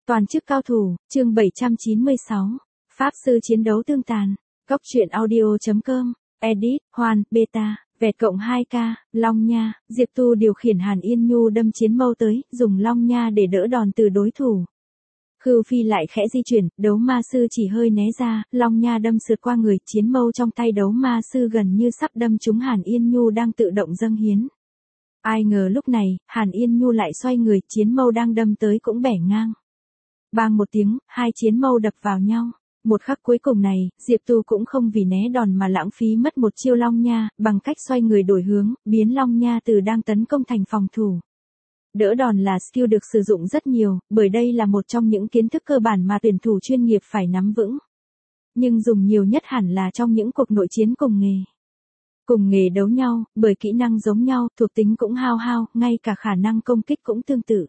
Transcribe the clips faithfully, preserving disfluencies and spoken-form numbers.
Toàn chức cao thủ, chương bảy trăm chín mươi sáu. Pháp sư chiến đấu tương tàn. Góc truyện audio.com. Edit, Hoan, Beta, vẹt cộng hai k, Long Nha, Diệp Tu điều khiển Hàn Yên Nhu đâm chiến mâu tới, dùng Long Nha để đỡ đòn từ đối thủ. Khưu Phi lại khẽ di chuyển, đấu ma sư chỉ hơi né ra, Long Nha đâm sượt qua người, chiến mâu trong tay đấu ma sư gần như sắp đâm trúng Hàn Yên Nhu đang tự động dâng hiến. Ai ngờ lúc này, Hàn Yên Nhu lại xoay người, chiến mâu đang đâm tới cũng bẻ ngang. Bang một tiếng, hai chiến mâu đập vào nhau. Một khắc cuối cùng này, Diệp Tu cũng không vì né đòn mà lãng phí mất một chiêu Long Nha, bằng cách xoay người đổi hướng, biến Long Nha từ đang tấn công thành phòng thủ. Đỡ đòn là skill được sử dụng rất nhiều, bởi đây là một trong những kiến thức cơ bản mà tuyển thủ chuyên nghiệp phải nắm vững. Nhưng dùng nhiều nhất hẳn là trong những cuộc nội chiến cùng nghề. Cùng nghề đấu nhau, bởi kỹ năng giống nhau, thuộc tính cũng hao hao, ngay cả khả năng công kích cũng tương tự.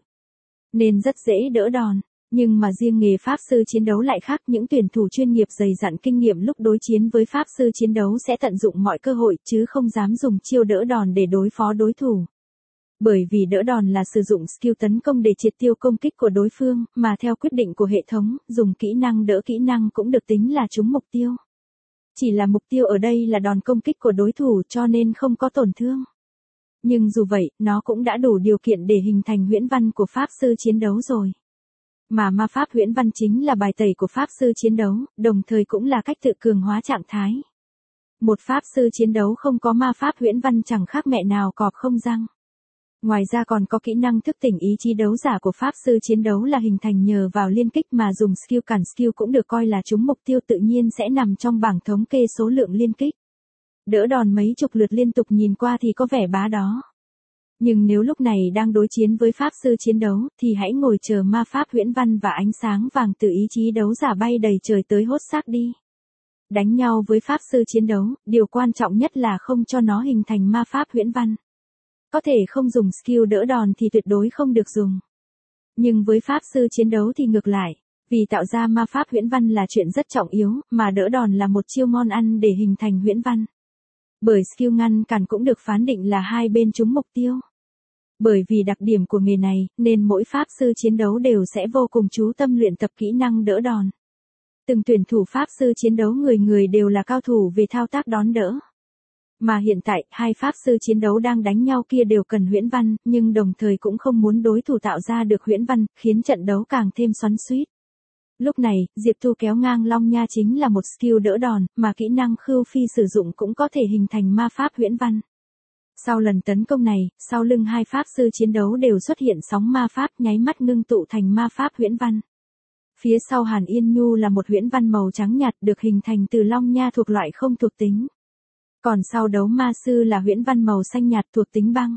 Nên rất dễ đỡ đòn. Nhưng mà riêng nghề pháp sư chiến đấu lại khác, những tuyển thủ chuyên nghiệp dày dặn kinh nghiệm lúc đối chiến với pháp sư chiến đấu sẽ tận dụng mọi cơ hội chứ không dám dùng chiêu đỡ đòn để đối phó đối thủ. Bởi vì đỡ đòn là sử dụng skill tấn công để triệt tiêu công kích của đối phương, mà theo quyết định của hệ thống, dùng kỹ năng đỡ kỹ năng cũng được tính là trúng mục tiêu. Chỉ là mục tiêu ở đây là đòn công kích của đối thủ cho nên không có tổn thương. Nhưng dù vậy, nó cũng đã đủ điều kiện để hình thành huyễn văn của pháp sư chiến đấu rồi. Mà ma pháp huyễn văn chính là bài tẩy của pháp sư chiến đấu, đồng thời cũng là cách tự cường hóa trạng thái. Một pháp sư chiến đấu không có ma pháp huyễn văn chẳng khác mẹ nào cọp không răng. Ngoài ra còn có kỹ năng thức tỉnh ý chí đấu giả của pháp sư chiến đấu là hình thành nhờ vào liên kích mà dùng skill cản skill cũng được coi là trúng mục tiêu, tự nhiên sẽ nằm trong bảng thống kê số lượng liên kích. Đỡ đòn mấy chục lượt liên tục nhìn qua thì có vẻ bá đó. Nhưng nếu lúc này đang đối chiến với pháp sư chiến đấu, thì hãy ngồi chờ ma pháp huyễn văn và ánh sáng vàng từ ý chí đấu giả bay đầy trời tới hốt xác đi. Đánh nhau với pháp sư chiến đấu, điều quan trọng nhất là không cho nó hình thành ma pháp huyễn văn. Có thể không dùng skill đỡ đòn thì tuyệt đối không được dùng. Nhưng với pháp sư chiến đấu thì ngược lại, vì tạo ra ma pháp huyễn văn là chuyện rất trọng yếu, mà đỡ đòn là một chiêu ngon ăn để hình thành huyễn văn. Bởi skill ngăn cản cũng được phán định là hai bên trúng mục tiêu. Bởi vì đặc điểm của nghề này, nên mỗi pháp sư chiến đấu đều sẽ vô cùng chú tâm luyện tập kỹ năng đỡ đòn. Từng tuyển thủ pháp sư chiến đấu người người đều là cao thủ về thao tác đón đỡ. Mà hiện tại, hai pháp sư chiến đấu đang đánh nhau kia đều cần huyễn văn, nhưng đồng thời cũng không muốn đối thủ tạo ra được huyễn văn, khiến trận đấu càng thêm xoắn xuýt. Lúc này, Diệp Tu kéo ngang Long Nha chính là một skill đỡ đòn, mà kỹ năng Khưu Phi sử dụng cũng có thể hình thành ma pháp huyễn văn. Sau lần tấn công này, sau lưng hai pháp sư chiến đấu đều xuất hiện sóng ma pháp nháy mắt ngưng tụ thành ma pháp huyễn văn. Phía sau Hàn Yên Nhu là một huyễn văn màu trắng nhạt được hình thành từ Long Nha thuộc loại không thuộc tính. Còn sau đấu ma sư là huyễn văn màu xanh nhạt thuộc tính băng.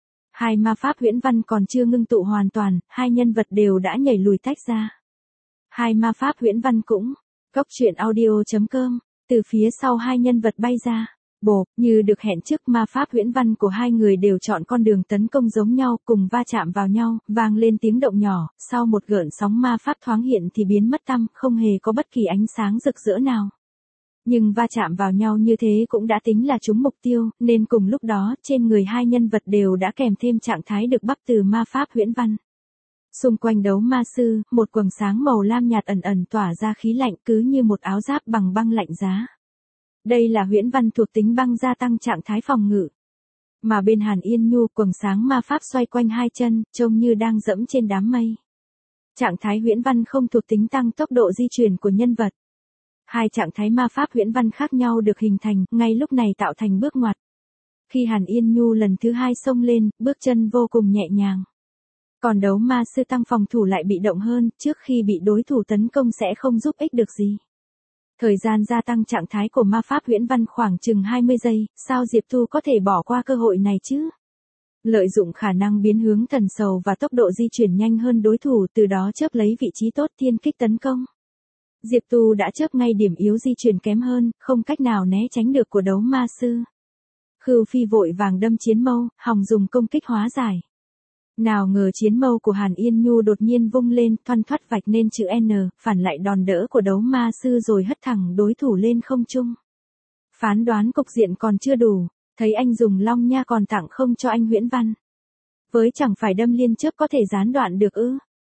Hai ma pháp huyễn văn còn chưa ngưng tụ hoàn toàn, hai nhân vật đều đã nhảy lùi tách ra. Hai ma pháp huyễn văn cũng, góc truyện audio.com, từ phía sau hai nhân vật bay ra. Bộp, như được hẹn trước, ma pháp huyễn văn của hai người đều chọn con đường tấn công giống nhau, cùng va chạm vào nhau, vang lên tiếng động nhỏ, sau một gợn sóng ma pháp thoáng hiện thì biến mất tăm, không hề có bất kỳ ánh sáng rực rỡ nào. Nhưng va chạm vào nhau như thế cũng đã tính là trúng mục tiêu, nên cùng lúc đó, trên người hai nhân vật đều đã kèm thêm trạng thái được bắp từ ma pháp huyễn văn. Xung quanh đấu ma sư, một quầng sáng màu lam nhạt ẩn ẩn tỏa ra khí lạnh cứ như một áo giáp bằng băng lạnh giá. Đây là huyễn văn thuộc tính băng gia tăng trạng thái phòng ngự. Mà bên Hàn Yên Nhu, quầng sáng ma pháp xoay quanh hai chân, trông như đang dẫm trên đám mây. Trạng thái huyễn văn không thuộc tính tăng tốc độ di chuyển của nhân vật. Hai trạng thái ma pháp huyễn văn khác nhau được hình thành, ngay lúc này tạo thành bước ngoặt. Khi Hàn Yên Nhu lần thứ hai xông lên, bước chân vô cùng nhẹ nhàng. Còn đấu ma sư tăng phòng thủ lại bị động hơn, trước khi bị đối thủ tấn công sẽ không giúp ích được gì. Thời gian gia tăng trạng thái của ma pháp huyễn văn khoảng chừng hai mươi giây, sao Diệp Tu có thể bỏ qua cơ hội này chứ? Lợi dụng khả năng biến hướng thần sầu và tốc độ di chuyển nhanh hơn đối thủ, từ đó chớp lấy vị trí tốt thiên kích tấn công. Diệp Tu đã chớp ngay điểm yếu di chuyển kém hơn, không cách nào né tránh được của đấu ma sư. Khưu Phi vội vàng đâm chiến mâu, hòng dùng công kích hóa giải. Nào ngờ chiến mâu của Hàn Yên Nhu đột nhiên vung lên, thoăn thoắt vạch nên chữ N, phản lại đòn đỡ của đấu ma sư rồi hất thẳng đối thủ lên không trung. Phán đoán cục diện còn chưa đủ, thấy anh dùng Long Nha còn tặng không cho anh huyễn văn. Với chẳng phải đâm liên chớp có thể gián đoạn được ư?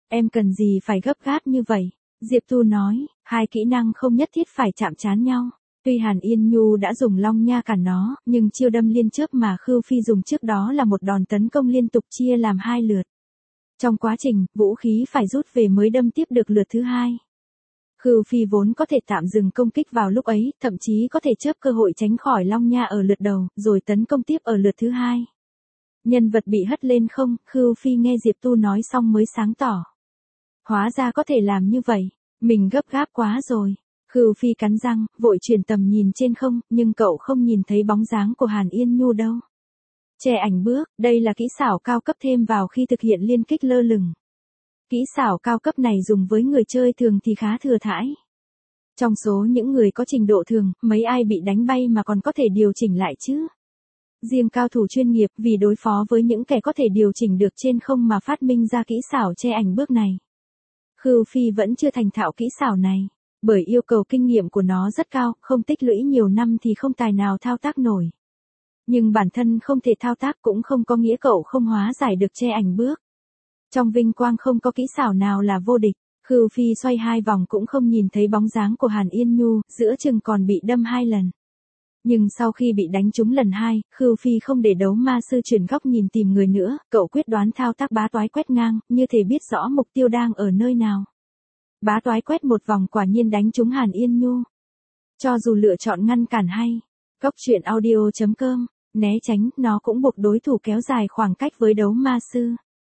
Em cần gì phải gấp gáp như vậy? Diệp Tu nói, hai kỹ năng không nhất thiết phải chạm trán nhau. Tuy Hàn Yên Nhu đã dùng long nha cản nó, nhưng chiêu đâm liên chớp mà Khưu Phi dùng trước đó là một đòn tấn công liên tục chia làm hai lượt. Trong quá trình, vũ khí phải rút về mới đâm tiếp được lượt thứ hai. Khưu Phi vốn có thể tạm dừng công kích vào lúc ấy, thậm chí có thể chớp cơ hội tránh khỏi long nha ở lượt đầu, rồi tấn công tiếp ở lượt thứ hai. Nhân vật bị hất lên không, Khưu Phi nghe Diệp Tu nói xong mới sáng tỏ. Hóa ra có thể làm như vậy, mình gấp gáp quá rồi. Khưu Phi cắn răng, vội chuyển tầm nhìn trên không, nhưng cậu không nhìn thấy bóng dáng của Hàn Yên Nhu đâu. Che ảnh bước, đây là kỹ xảo cao cấp thêm vào khi thực hiện liên kích lơ lửng. Kỹ xảo cao cấp này dùng với người chơi thường thì khá thừa thãi. Trong số những người có trình độ thường, mấy ai bị đánh bay mà còn có thể điều chỉnh lại chứ? Riêng cao thủ chuyên nghiệp vì đối phó với những kẻ có thể điều chỉnh được trên không mà phát minh ra kỹ xảo che ảnh bước này. Khưu Phi vẫn chưa thành thạo kỹ xảo này, bởi yêu cầu kinh nghiệm của nó rất cao, không tích lũy nhiều năm thì không tài nào thao tác nổi. Nhưng bản thân không thể thao tác cũng không có nghĩa cậu không hóa giải được che ảnh bước. Trong vinh quang không có kỹ xảo nào là vô địch. Khưu Phi xoay hai vòng cũng không nhìn thấy bóng dáng của Hàn Yên Nhu, giữa chừng còn bị đâm hai lần. Nhưng sau khi bị đánh trúng lần hai, Khưu Phi không để đấu ma sư chuyển góc nhìn tìm người nữa, cậu quyết đoán thao tác bá toái quét ngang, như thể biết rõ mục tiêu đang ở nơi nào. Bá toái quét một vòng quả nhiên đánh trúng Hàn Yên Nhu. Cho dù lựa chọn ngăn cản hay, Cốc truyện audio chấm com, né tránh, nó cũng buộc đối thủ kéo dài khoảng cách với đấu ma sư.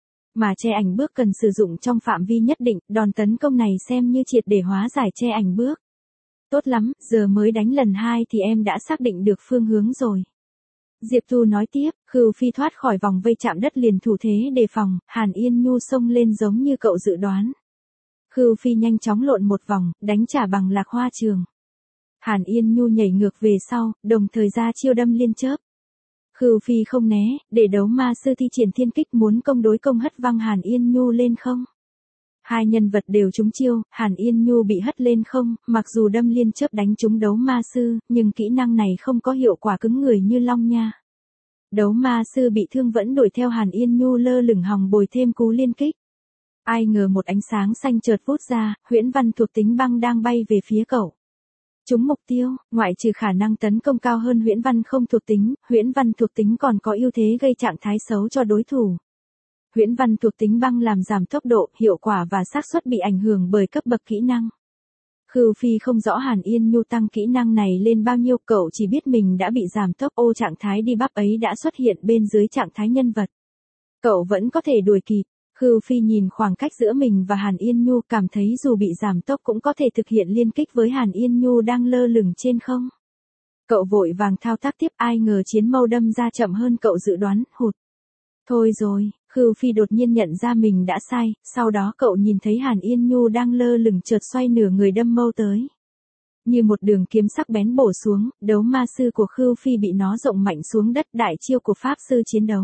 Mà che ảnh bước cần sử dụng trong phạm vi nhất định, đòn tấn công này xem như triệt để hóa giải che ảnh bước. Tốt lắm, giờ mới đánh lần hai thì em đã xác định được phương hướng rồi. Diệp Tu nói tiếp, Khưu Phi thoát khỏi vòng vây chạm đất liền thủ thế đề phòng, Hàn Yên Nhu xông lên giống như cậu dự đoán. Khưu Phi nhanh chóng lộn một vòng, đánh trả bằng lạc hoa trường. Hàn Yên Nhu nhảy ngược về sau, đồng thời ra chiêu đâm liên chớp. Khưu Phi không né, để đấu ma sư thi triển thiên kích muốn công đối công hất văng Hàn Yên Nhu lên không. Hai nhân vật đều trúng chiêu, Hàn Yên Nhu bị hất lên không, mặc dù đâm liên chớp đánh trúng đấu ma sư, nhưng kỹ năng này không có hiệu quả cứng người như long nha. Đấu ma sư bị thương vẫn đuổi theo Hàn Yên Nhu lơ lửng hòng bồi thêm cú liên kích. Ai ngờ một ánh sáng xanh chợt vút ra, huyễn văn thuộc tính băng đang bay về phía cậu. Trúng mục tiêu, ngoại trừ khả năng tấn công cao hơn huyễn văn không thuộc tính, huyễn văn thuộc tính còn có ưu thế gây trạng thái xấu cho đối thủ. Huyễn văn thuộc tính băng làm giảm tốc độ, hiệu quả và xác suất bị ảnh hưởng bởi cấp bậc kỹ năng. Khưu Phi không rõ Hàn Yên Nhu tăng kỹ năng này lên bao nhiêu, cậu chỉ biết mình đã bị giảm tốc, ô trạng thái đi bắp ấy đã xuất hiện bên dưới trạng thái nhân vật. Cậu vẫn có thể đuổi kịp. Khưu Phi nhìn khoảng cách giữa mình và Hàn Yên Nhu, cảm thấy dù bị giảm tốc cũng có thể thực hiện liên kích với Hàn Yên Nhu đang lơ lửng trên không. Cậu vội vàng thao tác tiếp, ai ngờ chiến mâu đâm ra chậm hơn cậu dự đoán, hụt. Thôi rồi, Khưu Phi đột nhiên nhận ra mình đã sai, sau đó cậu nhìn thấy Hàn Yên Nhu đang lơ lửng chợt xoay nửa người đâm mâu tới. Như một đường kiếm sắc bén bổ xuống, đấu ma sư của Khưu Phi bị nó rộng mạnh xuống đất, đại chiêu của pháp sư chiến đấu.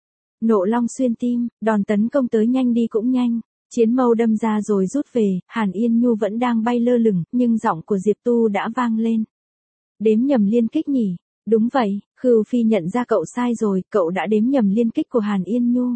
Nộ long xuyên tim, đòn tấn công tới nhanh đi cũng nhanh, chiến mâu đâm ra rồi rút về, Hàn Yên Nhu vẫn đang bay lơ lửng, nhưng giọng của Diệp Tu đã vang lên. Đếm nhầm liên kích nhỉ? Đúng vậy, Khưu Phi nhận ra cậu sai rồi, cậu đã đếm nhầm liên kích của Hàn Yên Nhu.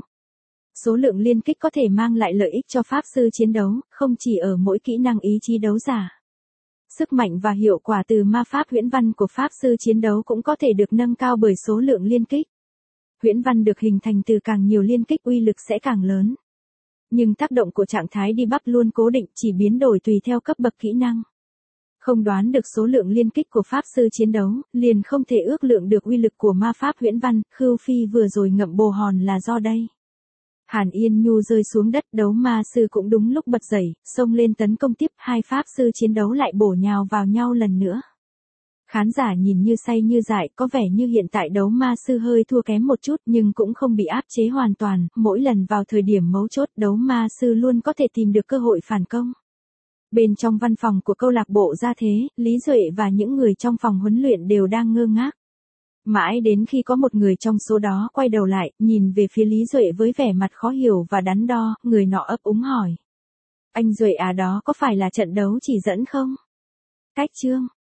Số lượng liên kích có thể mang lại lợi ích cho pháp sư chiến đấu, không chỉ ở mỗi kỹ năng ý chí đấu giả. Sức mạnh và hiệu quả từ ma pháp huyễn văn của pháp sư chiến đấu cũng có thể được nâng cao bởi số lượng liên kích. Huyễn văn được hình thành từ càng nhiều liên kích uy lực sẽ càng lớn. Nhưng tác động của trạng thái đi bắp luôn cố định, chỉ biến đổi tùy theo cấp bậc kỹ năng. Không đoán được số lượng liên kích của pháp sư chiến đấu, liền không thể ước lượng được uy lực của ma pháp huyễn văn, Khưu Phi vừa rồi ngậm bồ hòn là do đây. Hàn Yên Nhu rơi xuống đất, đấu ma sư cũng đúng lúc bật dậy, xông lên tấn công tiếp, hai pháp sư chiến đấu lại bổ nhào vào nhau lần nữa. Khán giả nhìn như say như dại, có vẻ như hiện tại đấu ma sư hơi thua kém một chút nhưng cũng không bị áp chế hoàn toàn, mỗi lần vào thời điểm mấu chốt đấu ma sư luôn có thể tìm được cơ hội phản công. Bên trong văn phòng của câu lạc bộ Gia Thế, Lý Duệ và những người trong phòng huấn luyện đều đang ngơ ngác. Mãi đến khi có một người trong số đó quay đầu lại, nhìn về phía Lý Duệ với vẻ mặt khó hiểu và đắn đo, người nọ ấp úng hỏi. Anh Duệ à, đó có phải là trận đấu chỉ dẫn không? Cách chương